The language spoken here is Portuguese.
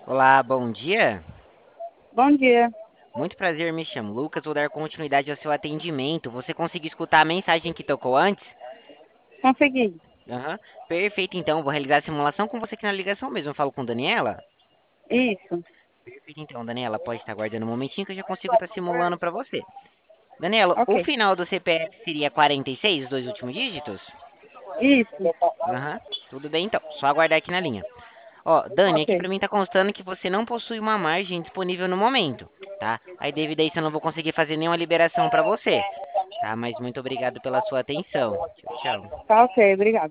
Olá, bom dia. Bom dia. Muito prazer, me chamo Lucas. Vou dar continuidade ao seu atendimento. Você conseguiu escutar a mensagem que tocou antes? Consegui. Aham. Perfeito, então. Vou realizar a simulação com você aqui na ligação mesmo. Eu falo com Daniela? Isso. Perfeito, então, Daniela. Pode estar aguardando um momentinho que eu já consigo estar simulando para você. Daniela, Ok. o final do CPF seria 46, os dois últimos dígitos? Isso. Aham. Tudo bem, então. Só aguardar aqui na linha. Ó, Dani, Ok. aqui pra mim tá constando que você não possui uma margem disponível no momento, tá? Aí devido a isso eu não vou conseguir fazer nenhuma liberação pra você, tá? Mas muito obrigado pela sua atenção. Tchau, tchau. Tá ok, obrigado.